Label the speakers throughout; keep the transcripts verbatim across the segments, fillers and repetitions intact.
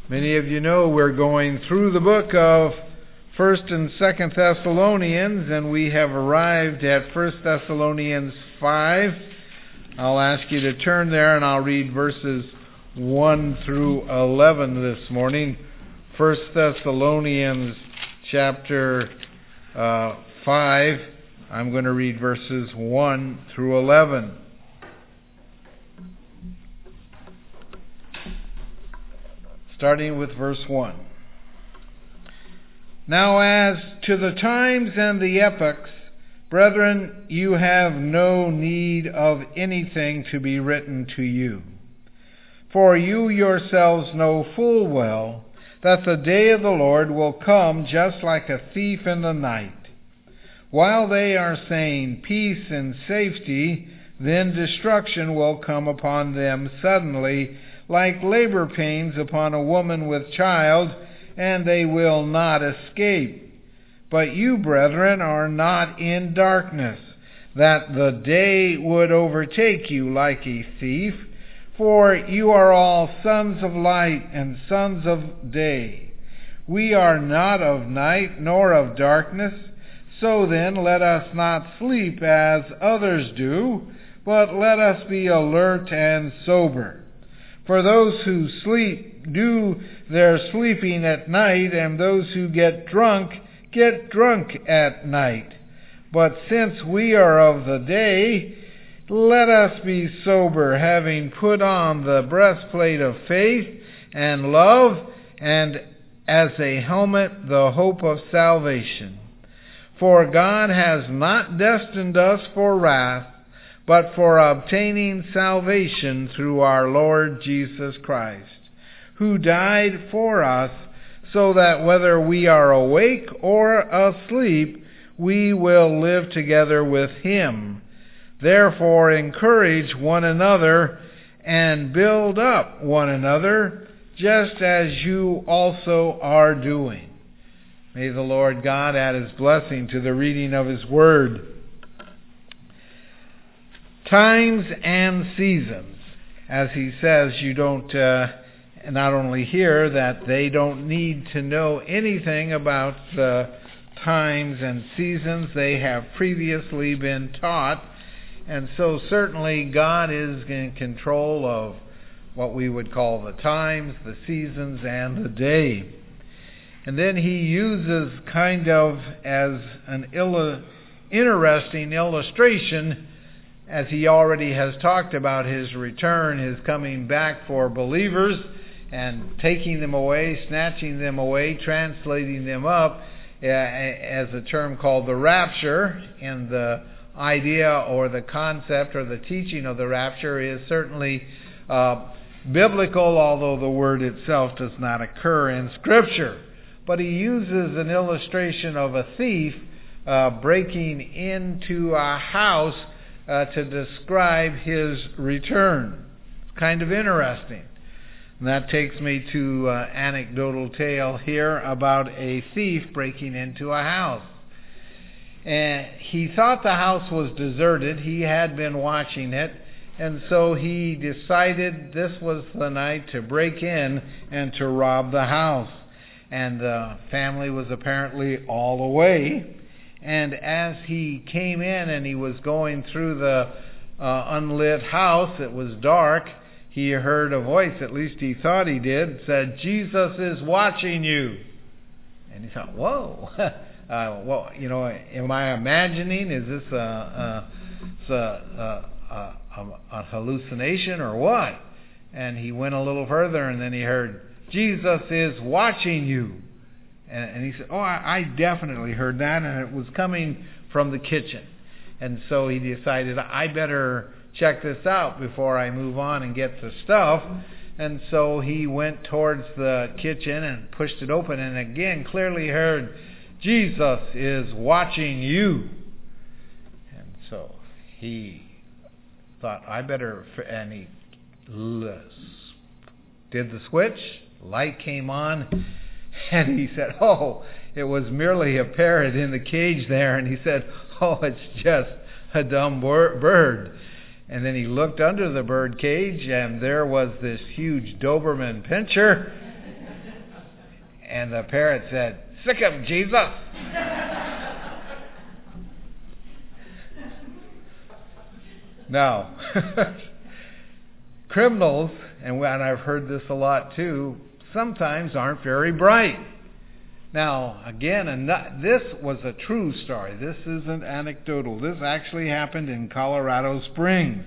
Speaker 1: Many of you know we're going through the book of First and Second Thessalonians, and we have arrived at First Thessalonians five. I'll ask you to turn there, and I'll read verses one through eleven this morning. First Thessalonians chapter uh, five. I'm going to read verses one through eleven. Starting with verse one. Now as to the times and the epochs, brethren, you have no need of anything to be written to you. For you yourselves know full well that the day of the Lord will come just like a thief in the night. While they are saying peace and safety, then destruction will come upon them suddenly, like labor pains upon a woman with child, and they will not escape. But you, brethren, are not in darkness, that the day would overtake you like a thief. For you are all sons of light and sons of day. We are not of night nor of darkness. So then let us not sleep as others do, but let us be alert and sober. For those who sleep do their sleeping at night, and those who get drunk get drunk at night. But since we are of the day, let us be sober, having put on the breastplate of faith and love, and as a helmet the hope of salvation. For God has not destined us for wrath, but for obtaining salvation through our Lord Jesus Christ, who died for us, so that whether we are awake or asleep, we will live together with Him. Therefore encourage one another and build up one another, just as you also are doing. May the Lord God add His blessing to the reading of His Word. Times and seasons. As he says, you don't uh, not only hear that they don't need to know anything about uh, times and seasons. They have previously been taught. And so certainly God is in control of what we would call the times, the seasons, and the day. And then he uses kind of as an illu- interesting illustration, as he already has talked about his return, his coming back for believers, and taking them away, snatching them away, translating them up, uh, as a term called the rapture. And the idea or the concept or the teaching of the rapture is certainly uh, biblical, although the word itself does not occur in Scripture. But he uses an illustration of a thief uh, breaking into a house Uh, to describe his return. It's kind of interesting. And that takes me to an uh, anecdotal tale here about a thief breaking into a house. And he thought the house was deserted. He had been watching it. And so he decided this was the night to break in and to rob the house. And the family was apparently all away. And as he came in and he was going through the uh, unlit house, it was dark, he heard a voice, at least he thought he did, said, "Jesus is watching you." And he thought, whoa, uh, well, you know, am I imagining? Is this a, a, a, a, a hallucination or what? And he went a little further, and then he heard, "Jesus is watching you." And he said, oh, I definitely heard that, and it was coming from the kitchen. And so he decided, I better check this out before I move on and get the stuff. And so he went towards the kitchen and pushed it open, and again clearly heard, "Jesus is watching you." And so he thought, I better, and he did the switch, light came on, and he said, oh, it was merely a parrot in the cage there. And he said, oh, it's just a dumb bird. And then he looked under the bird cage, and there was this huge Doberman pinscher. And the parrot said, "Sick him, Jesus." Now, criminals, and I've heard this a lot too, sometimes aren't very bright. Now, again, this was a true story. This isn't anecdotal. This actually happened in Colorado Springs.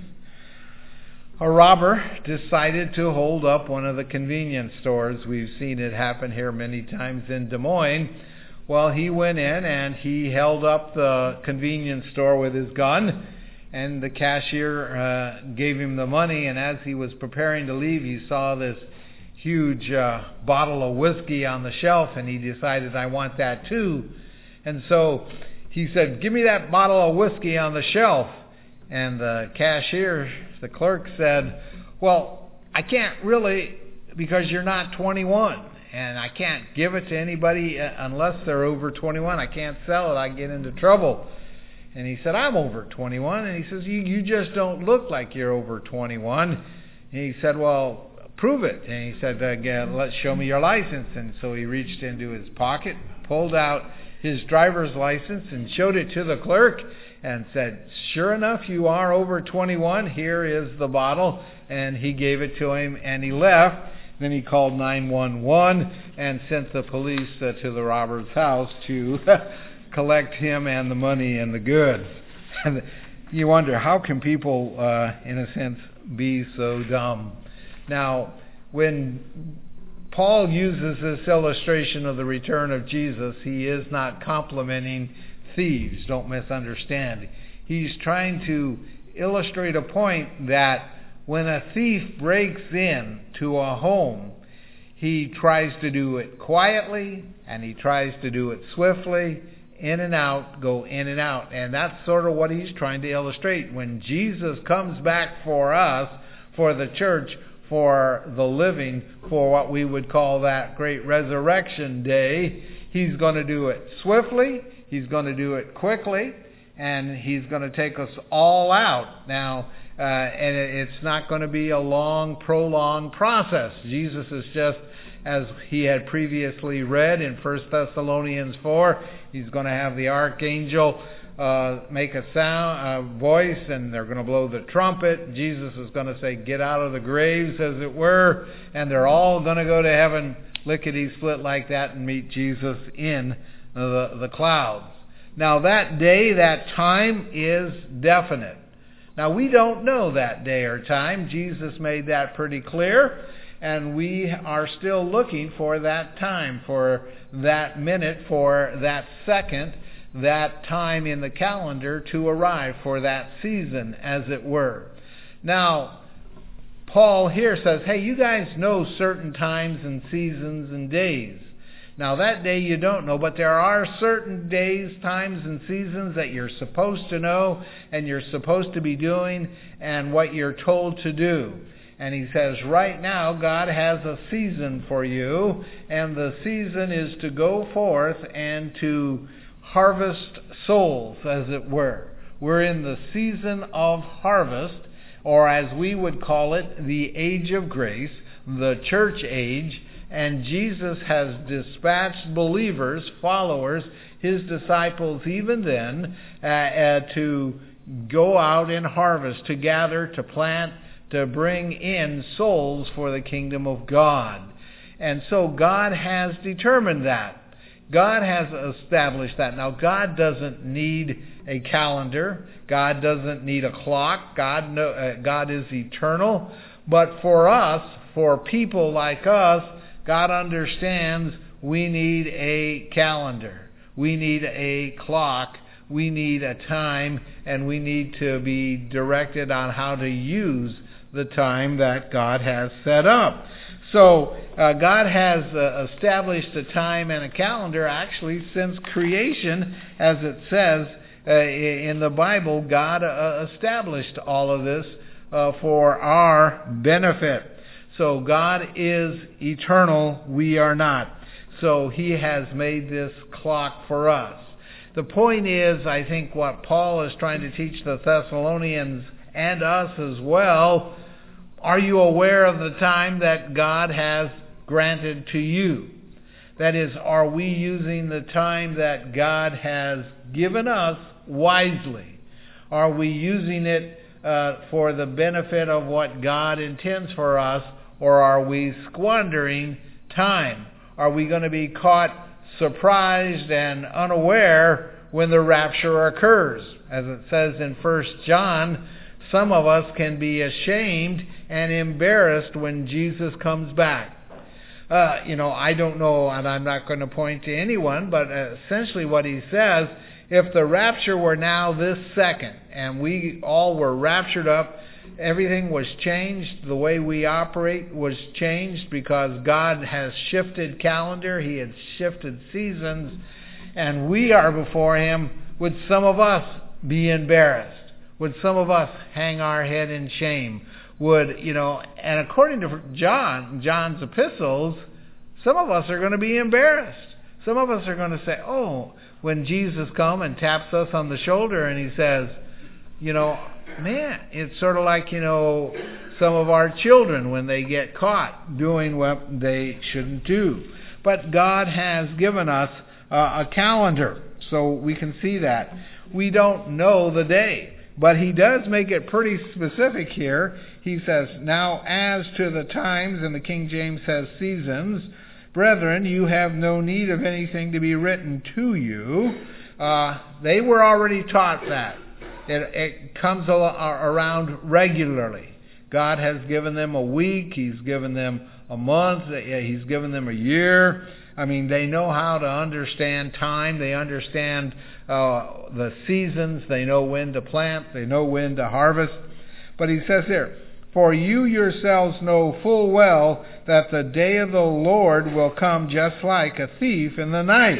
Speaker 1: A robber decided to hold up one of the convenience stores. We've seen it happen here many times in Des Moines. Well, he went in and he held up the convenience store with his gun, and the cashier uh, gave him the money, and as he was preparing to leave, he saw this huge uh, bottle of whiskey on the shelf, and he decided, "I want that too." And so he said, "Give me that bottle of whiskey on the shelf." And the cashier, the clerk, said, "Well, I can't really, because you're not twenty-one, and I can't give it to anybody unless they're over twenty-one. I can't sell it. I get into trouble." And he said, "I'm over twenty-one." And he says, you, you just don't look like you're over twenty-one. And he said, "Well, prove it." And he said, uh, "Let's show me your license." And so he reached into his pocket, pulled out his driver's license, and showed it to the clerk, and said, "Sure enough, you are over twenty-one. Here is the bottle." And he gave it to him, and he left. Then he called nine one one and sent the police uh, to the robber's house to collect him and the money and the goods. And you wonder, how can people, uh, in a sense, be so dumb? Now, when Paul uses this illustration of the return of Jesus, he is not complimenting thieves. Don't misunderstand. He's trying to illustrate a point that when a thief breaks in to a home, he tries to do it quietly, and he tries to do it swiftly, in and out, go in and out. And that's sort of what he's trying to illustrate. When Jesus comes back for us, for the church, for the living, for what we would call that great resurrection day, he's going to do it swiftly, he's going to do it quickly, and he's going to take us all out. Now, uh, and it's not going to be a long, prolonged process. Jesus is just, as he had previously read in First Thessalonians four, he's going to have the archangel uh, make a sound, a voice, and they're going to blow the trumpet. Jesus is going to say, "Get out of the graves," as it were, and they're all going to go to heaven lickety-split like that and meet Jesus in the, the clouds. Now that day, that time is definite. Now we don't know that day or time. Jesus made that pretty clear. And we are still looking for that time, for that minute, for that second, that time in the calendar to arrive, for that season, as it were. Now, Paul here says, hey, you guys know certain times and seasons and days. Now, that day you don't know, but there are certain days, times, and seasons that you're supposed to know, and you're supposed to be doing, and what you're told to do. And he says, right now, God has a season for you, and the season is to go forth and to harvest souls, as it were. We're in the season of harvest, or as we would call it, the age of grace, the church age, and Jesus has dispatched believers, followers, his disciples even then, uh, uh, to go out and harvest, to gather, to plant, to bring in souls for the kingdom of God. And so God has determined that. God has established that. Now, God doesn't need a calendar. God doesn't need a clock. God, no, uh, God is eternal. But for us, for people like us, God understands we need a calendar. We need a clock. We need a time. And we need to be directed on how to use the time that God has set up. So uh, God has uh, established a time and a calendar actually since creation, as it says uh, in the Bible. God uh, established all of this uh, for our benefit. So God is eternal, we are not. So he has made this clock for us. The point is, I think what Paul is trying to teach the Thessalonians and us as well, are you aware of the time that God has granted to you? That is, are we using the time that God has given us wisely? Are we using it uh, for the benefit of what God intends for us, or are we squandering time? Are we going to be caught surprised and unaware when the rapture occurs? As it says in First John, some of us can be ashamed and embarrassed when Jesus comes back. Uh, you know, I don't know, and I'm not going to point to anyone, but essentially what he says, if the rapture were now this second, and we all were raptured up, everything was changed, the way we operate was changed because God has shifted calendar, He has shifted seasons, and we are before Him, would some of us be embarrassed? Would some of us hang our head in shame? Would, you know, and according to John, John's epistles, some of us are going to be embarrassed. Some of us are going to say, oh, when Jesus comes and taps us on the shoulder and He says, you know, man, it's sort of like, you know, some of our children when they get caught doing what they shouldn't do. But God has given us uh, a calendar, so we can see that. We don't know the day, but He does make it pretty specific here. He says, now as to the times, and the King James says seasons, brethren, you have no need of anything to be written to you. Uh, they were already taught that. It, it comes around regularly. God has given them a week. He's given them a month. He's given them a year. I mean, they know how to understand time. They understand uh, the seasons. They know when to plant. They know when to harvest. But he says here, for you yourselves know full well that the day of the Lord will come just like a thief in the night.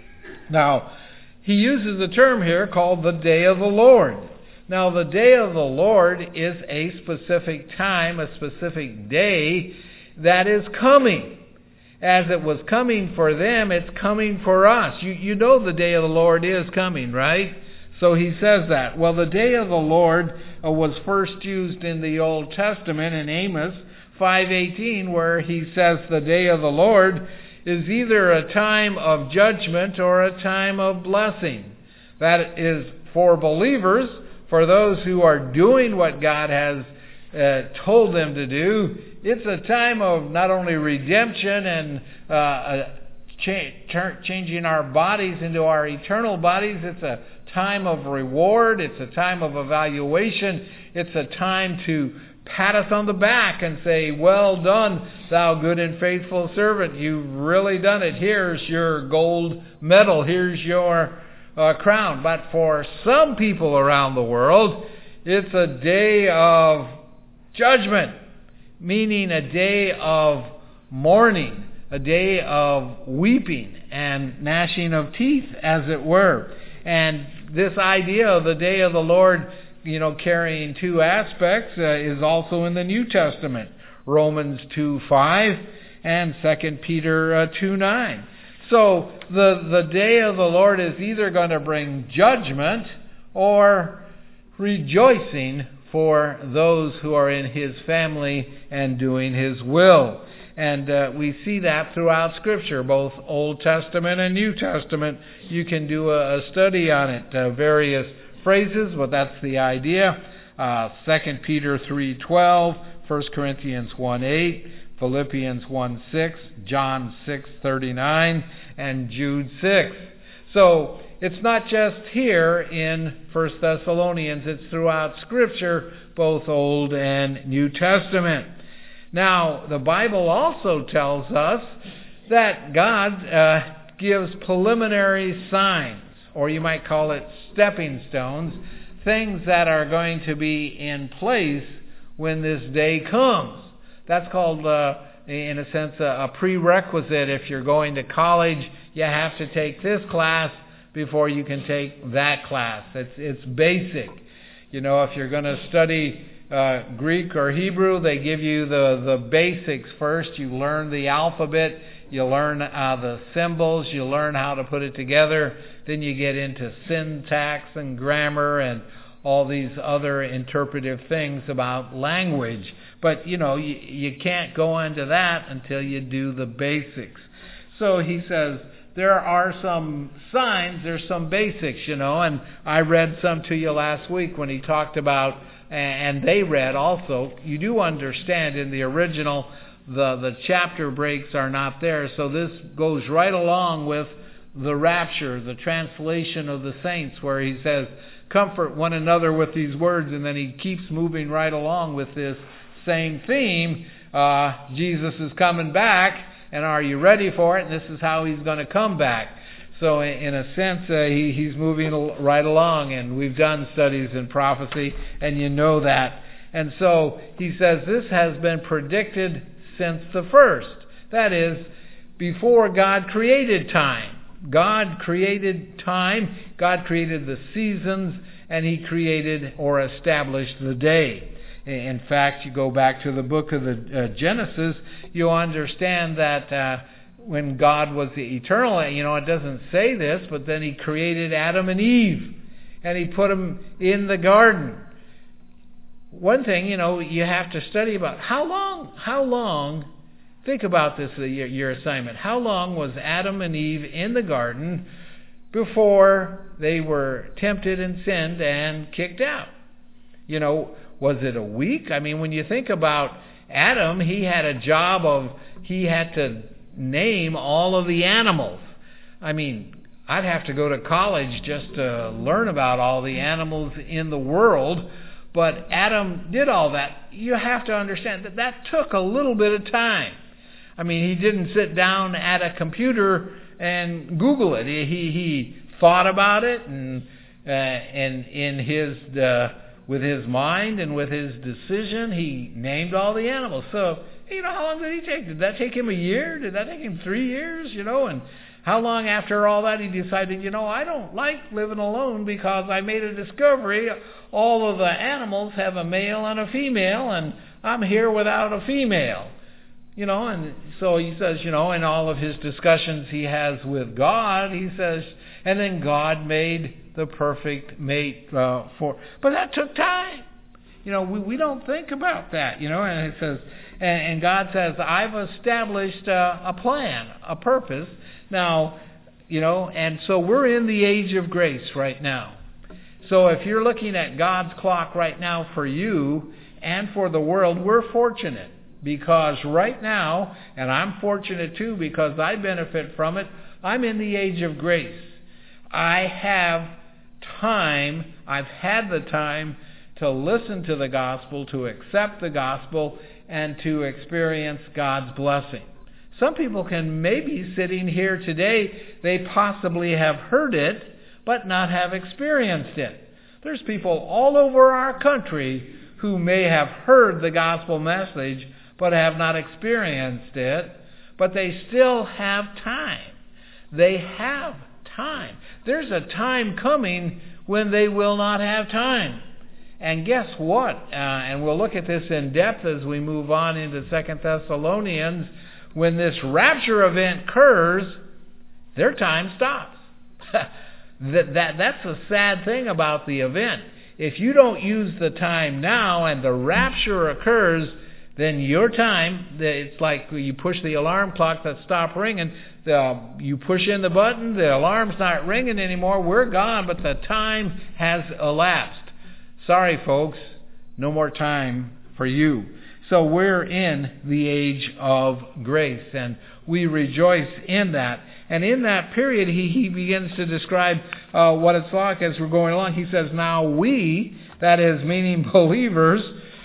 Speaker 1: Now, he uses a term here called the day of the Lord. Now, the day of the Lord is a specific time, a specific day that is coming. As it was coming for them, it's coming for us. You, you know the day of the Lord is coming, right? So he says that. Well, the day of the Lord uh, was first used in the Old Testament in Amos five eighteen, where he says the day of the Lord is either a time of judgment or a time of blessing. That is for believers, for those who are doing what God has uh, told them to do. It's a time of not only redemption and uh, uh, cha- changing our bodies into our eternal bodies. It's a time of reward. It's a time of evaluation. It's a time to pat us on the back and say, well done, thou good and faithful servant. You've really done it. Here's your gold medal. Here's your uh, crown. But for some people around the world, it's a day of judgment, meaning a day of mourning, a day of weeping and gnashing of teeth, as it were. And this idea of the day of the Lord, you know, carrying two aspects, uh, is also in the New Testament. Romans two five and Second Peter uh, two nine. So the, the day of the Lord is either going to bring judgment or rejoicing for those who are in His family and doing His will. And uh, we see that throughout Scripture, both Old Testament and New Testament. You can do a, a study on it, uh, various phrases, but that's the idea. Uh, Second Peter three twelve, First Corinthians one eight, Philippians one six, John six thirty-nine, and Jude six. So it's not just here in First Thessalonians, it's throughout Scripture, both Old and New Testament. Now, the Bible also tells us that God uh, gives preliminary signs, or you might call it stepping stones, things that are going to be in place when this day comes. That's called, uh, in a sense, a, a prerequisite. If you're going to college, you have to take this class before you can take that class. It's, it's basic. You know, if you're going to study uh, Greek or Hebrew, they give you the, the basics first. You learn the alphabet. You learn uh, the symbols. You learn how to put it together. Then you get into syntax and grammar and all these other interpretive things about language. But, you know, you, you can't go into that until you do the basics. So he says, there are some signs, there's some basics, you know, and I read some to you last week when he talked about, and they read also, you do understand in the original, the, the chapter breaks are not there, so this goes right along with the rapture, the translation of the saints, where he says, comfort one another with these words, and then he keeps moving right along with this same theme. Uh, Jesus is coming back, and are you ready for it? And this is how he's going to come back. So in a sense, uh, he, he's moving right along, and we've done studies in prophecy, and you know that. And so he says this has been predicted since the first. That is, before God created time. God created time, God created the seasons, and he created or established the day. In fact, you go back to the book of the uh, Genesis, you'll understand that uh, when God was the eternal, you know, it doesn't say this, but then he created Adam and Eve, and he put them in the garden. One thing, you know, you have to study about, how long, how long, think about this, uh, your, your assignment, how long was Adam and Eve in the garden before they were tempted and sinned and kicked out? You know, was it a week? I mean, when you think about Adam, he had a job of, he had to name all of the animals. I mean, I'd have to go to college just to learn about all the animals in the world, but Adam did all that. You have to understand that that took a little bit of time. I mean, he didn't sit down at a computer and Google it. He he thought about it, and uh, and in his uh, with his mind and with his decision, he named all the animals. So, you know, how long did he take? Did that take him a year? Did that take him three years? You know, and how long after all that he decided, you know, I don't like living alone because I made a discovery. All of the animals have a male and a female, and I'm here without a female. You know, and so he says, you know, in all of his discussions he has with God, he says, and then God made the perfect mate uh, for, but that took time. You know, we, we don't think about that, you know, and it says, and, and God says, I've established uh, a plan, a purpose. Now, you know, and so we're in the age of grace right now. So if you're looking at God's clock right now for you and for the world, we're fortunate. Because right now, and I'm fortunate too because I benefit from it, I'm in the age of grace. I have time, I've had the time to listen to the gospel, to accept the gospel, and to experience God's blessing. Some people can maybe sitting here today, they possibly have heard it, but not have experienced it. There's people all over our country who may have heard the gospel message, but have not experienced it, but they still have time. They have time. There's a time coming when they will not have time. And guess what? Uh, and we'll look at this in depth as we move on into Second Thessalonians. When this rapture event occurs, their time stops. that, that That's the sad thing about the event. If you don't use the time now and the rapture occurs, then your time, it's like you push the alarm clock that stopped ringing, the, you push in the button, the alarm's not ringing anymore, we're gone, but the time has elapsed. Sorry, folks, no more time for you. So we're in the age of grace, and we rejoice in that. And in that period, he, he begins to describe uh, what it's like as we're going along. He says, now we, that is meaning believers,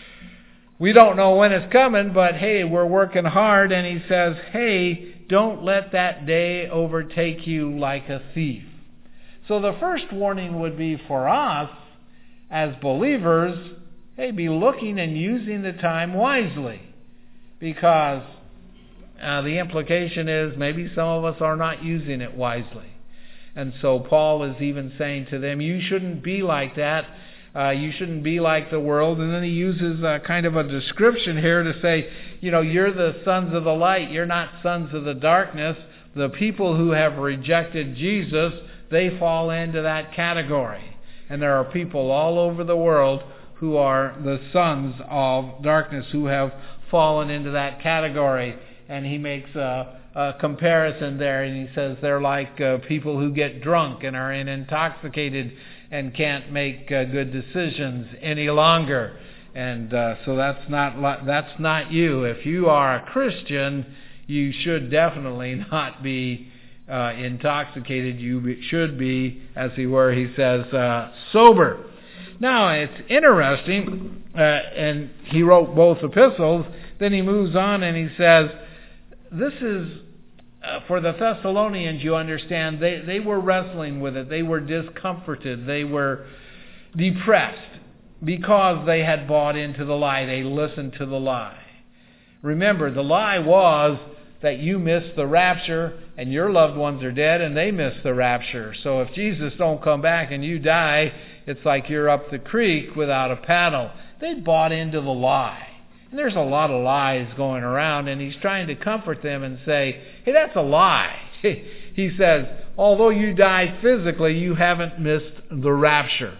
Speaker 1: we don't know when it's coming, but hey, we're working hard. And he says, hey, don't let that day overtake you like a thief. So the first warning would be for us as believers, hey, be looking and using the time wisely. Because uh, the implication is maybe some of us are not using it wisely. And so Paul is even saying to them, you shouldn't be like that. Uh, you shouldn't be like the world. And then he uses a kind of a description here to say, you know, you're the sons of the light. You're not sons of the darkness. The people who have rejected Jesus, they fall into that category. And there are people all over the world who are the sons of darkness, who have fallen into that category. And he makes a, a comparison there, and he says they're like uh, people who get drunk and are intoxicated and can't make uh, good decisions any longer. And uh, so that's not that's not you. If you are a Christian, you should definitely not be uh, intoxicated. You should be, as he were, he says, uh, sober. Now, it's interesting, uh, and he wrote both epistles. Then he moves on and he says, this is, uh, for the Thessalonians, you understand, they, they were wrestling with it. They were discomforted. They were depressed because they had bought into the lie. They listened to the lie. Remember, the lie was that you missed the rapture and your loved ones are dead and they missed the rapture. So if Jesus don't come back and you die, it's like you're up the creek without a paddle. They bought into the lie. And there's a lot of lies going around, and he's trying to comfort them and say, hey, that's a lie. He says, although you died physically, you haven't missed the rapture.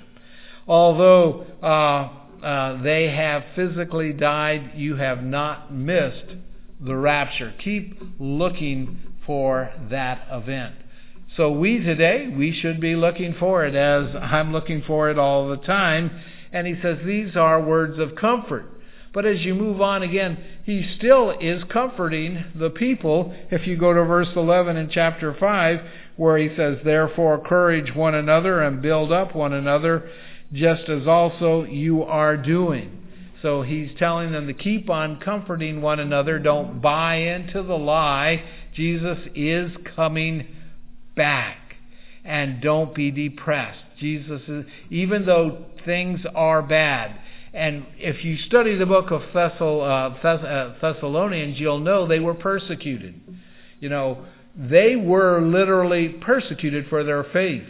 Speaker 1: Although uh, uh, they have physically died, you have not missed the rapture. Keep looking for that event. So we today, we should be looking for it, as I'm looking for it all the time. And he says these are words of comfort. But as you move on again, he still is comforting the people. If you go to verse eleven in chapter five, where he says, therefore encourage one another and build up one another, just as also you are doing. So he's telling them to keep on comforting one another. Don't buy into the lie. Jesus is coming back. And don't be depressed. Jesus is, even though things are bad. And if you study the book of Thessal, uh, Thess- uh, Thessalonians, you'll know they were persecuted. You know, they were literally persecuted for their faith.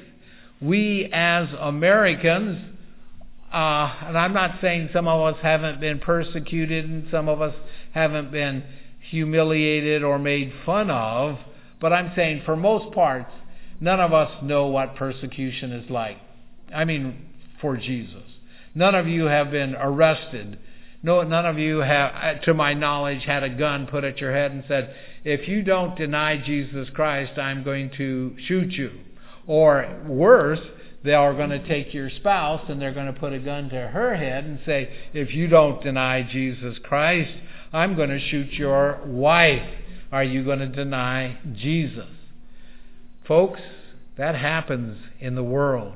Speaker 1: We as Americans, uh, and I'm not saying some of us haven't been persecuted and some of us haven't been humiliated or made fun of, but I'm saying for most parts, none of us know what persecution is like. I mean, for Jesus. None of you have been arrested. No, none of you have, to my knowledge, had a gun put at your head and said, if you don't deny Jesus Christ, I'm going to shoot you. Or worse, they are going to take your spouse and they're going to put a gun to her head and say, if you don't deny Jesus Christ, I'm going to shoot your wife. Are you going to deny Jesus? Folks, that happens in the world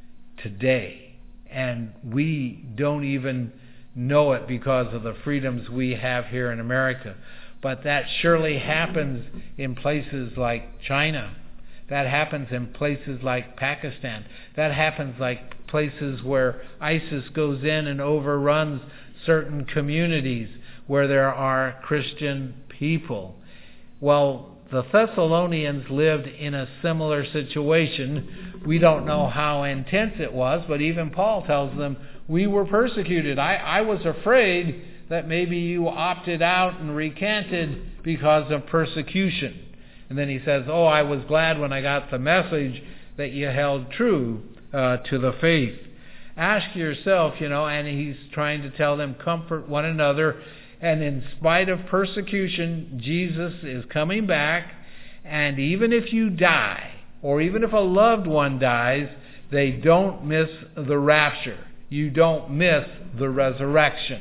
Speaker 1: today. And we don't even know it because of the freedoms we have here in America. But that surely happens in places like China. That happens in places like Pakistan. That happens like places where ISIS goes in and overruns certain communities where there are Christian people. Well, the Thessalonians lived in a similar situation. We don't know how intense it was, but even Paul tells them, we were persecuted. I, I was afraid that maybe you opted out and recanted because of persecution. And then he says, oh, I was glad when I got the message that you held true uh, to the faith. Ask yourself, you know, and he's trying to tell them, comfort one another. And in spite of persecution, Jesus is coming back. And even if you die, or even if a loved one dies, they don't miss the rapture. You don't miss the resurrection.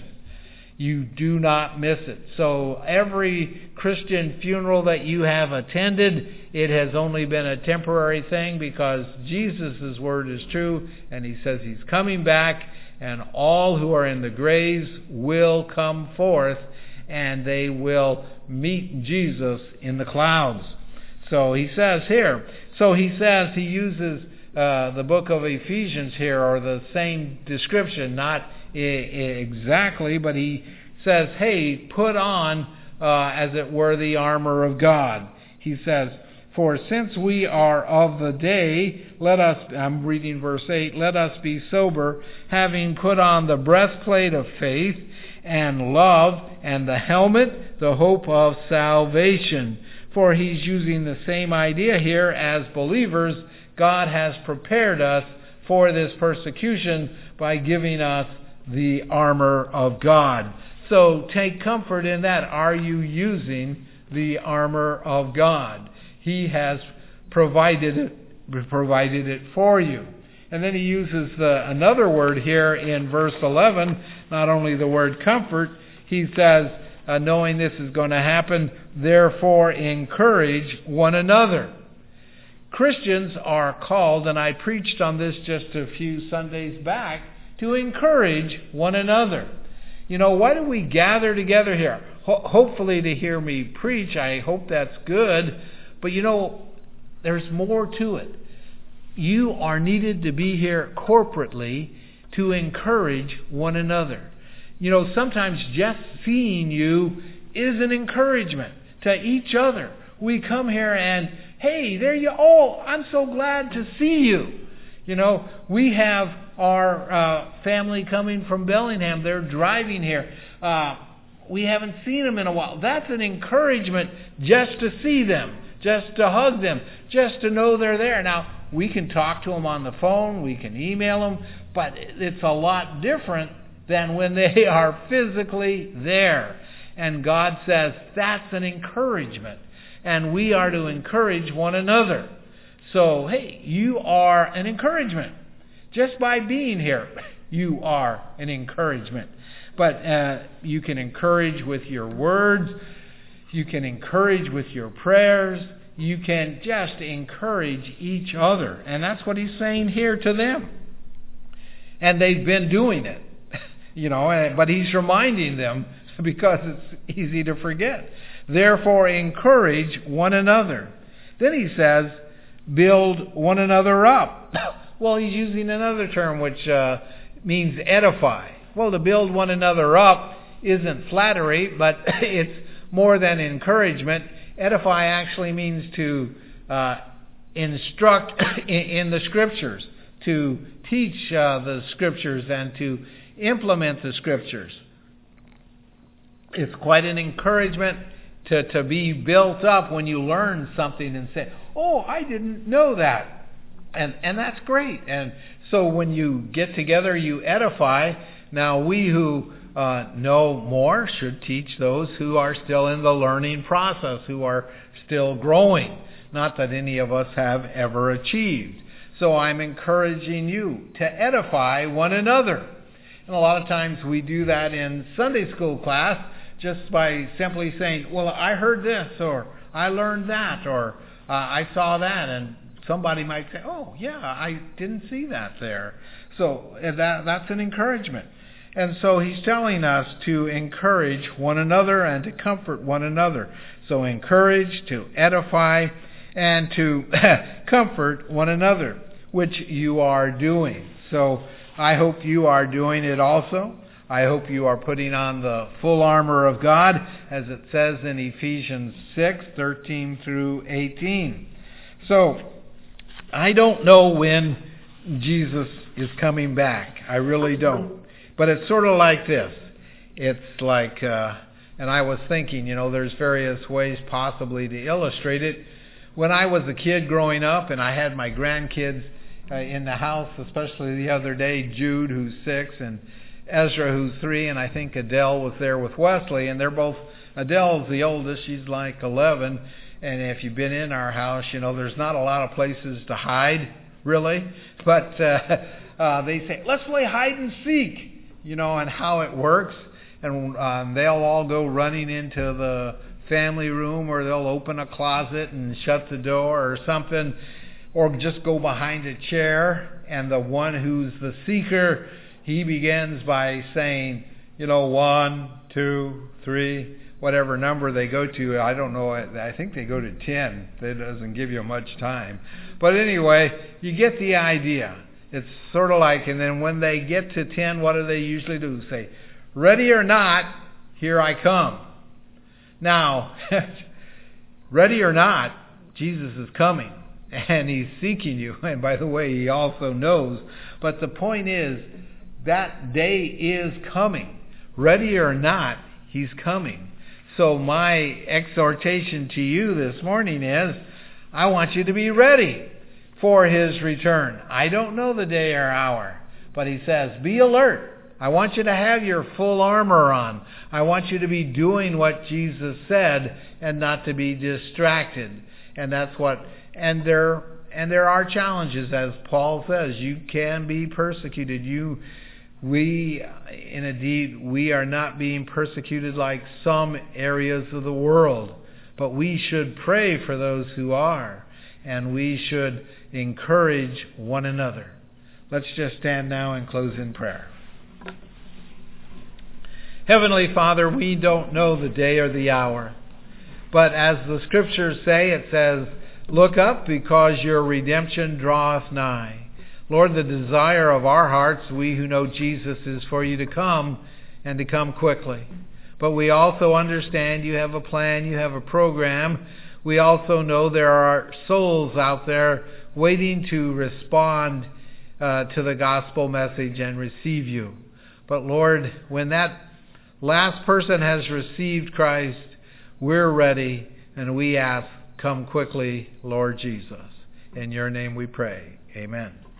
Speaker 1: You do not miss it. So every Christian funeral that you have attended, it has only been a temporary thing because Jesus' word is true, and he says he's coming back, and all who are in the graves will come forth, and they will meet Jesus in the clouds. So he says here, so he says he uses uh, the book of Ephesians here, or the same description, not I- exactly, but he says, hey, put on, uh, as it were, the armor of God. He says, for since we are of the day, let us, I'm reading verse eight, let us be sober, having put on the breastplate of faith and love, and the helmet, the hope of salvation. For he's using the same idea here. As believers, God has prepared us for this persecution by giving us the armor of God. So take comfort in that. Are you using the armor of God. He has provided it, provided it for you. And then he uses the, another word here in verse eleven, not only the word comfort, he says, uh, knowing this is going to happen, therefore encourage one another. Christians are called, and I preached on this just a few Sundays back, to encourage one another. You know, why do we gather together here? Ho- hopefully to hear me preach. I hope that's good. But you know, there's more to it. You are needed to be here corporately to encourage one another. You know, sometimes just seeing you is an encouragement to each other. We come here and, hey, there you are. Oh, I'm so glad to see you. You know, we have our uh, family coming from Bellingham. They're driving here. Uh, we haven't seen them in a while. That's an encouragement just to see them, just to hug them, just to know they're there. Now, we can talk to them on the phone, we can email them, but it's a lot different than when they are physically there. And God says that's an encouragement. And we are to encourage one another. So, hey, you are an encouragement. Just by being here, you are an encouragement. But uh, you can encourage with your words. You can encourage with your prayers. You can just encourage each other. And that's what he's saying here to them. And they've been doing it. You know, but he's reminding them because it's easy to forget. Therefore, encourage one another. Then he says, build one another up. Well, he's using another term which uh, means edify. Well, to build one another up isn't flattery, but it's more than encouragement. Edify actually means to uh, instruct in, in the Scriptures, to teach uh, the Scriptures and to implement the Scriptures. It's quite an encouragement to, to be built up when you learn something and say, oh, I didn't know that. And and that's great. And so when you get together, you edify. Now, we who uh, know more should teach those who are still in the learning process, who are still growing. Not that any of us have ever achieved. So I'm encouraging you to edify one another. And a lot of times we do that in Sunday school class just by simply saying, well, I heard this, or I learned that, or uh, I saw that. And somebody might say, oh, yeah, I didn't see that there. So that that's an encouragement. And so he's telling us to encourage one another and to comfort one another. So encourage, to edify, and to comfort one another, which you are doing. So I hope you are doing it also. I hope you are putting on the full armor of God, as it says in Ephesians six, thirteen through eighteen. So I don't know when Jesus is coming back. I really don't. But it's sort of like this. It's like, uh, and I was thinking, you know, there's various ways possibly to illustrate it. When I was a kid growing up and I had my grandkids uh, in the house, especially the other day, Jude, who's six, and Ezra, who's three, and I think Adele was there with Wesley, and they're both, Adele's the oldest, she's like eleven, and if you've been in our house, you know, there's not a lot of places to hide, really, but uh, uh, they say, let's play hide and seek. You know, and how it works. And um, they'll all go running into the family room, or they'll open a closet and shut the door or something, or just go behind a chair. And the one who's the seeker, he begins by saying, you know, one, two, three, whatever number they go to. I don't know. I think they go to ten. That doesn't give you much time. But anyway, you get the idea. It's sort of like, and then when they get to ten, what do they usually do? Say, ready or not, here I come. Now, ready or not, Jesus is coming, and he's seeking you. And by the way, he also knows. But the point is, that day is coming. Ready or not, he's coming. So my exhortation to you this morning is, I want you to be ready for his return. I don't know the day or hour, but he says, be alert. I want you to have your full armor on. I want you to be doing what Jesus said and not to be distracted. And that's what, and there, and there are challenges, as Paul says. You can be persecuted. You, we, in indeed, we are not being persecuted like some areas of the world. But we should pray for those who are. And we should encourage one another. Let's just stand now and close in prayer. Heavenly Father, we don't know the day or the hour. But as the Scriptures say, it says, look up because your redemption draweth nigh. Lord, the desire of our hearts, we who know Jesus, is for you to come and to come quickly. But we also understand you have a plan, you have a program. We also know there are souls out there waiting to respond uh, to the gospel message and receive you. But Lord, when that last person has received Christ, we're ready and we ask, come quickly, Lord Jesus. In your name we pray. Amen.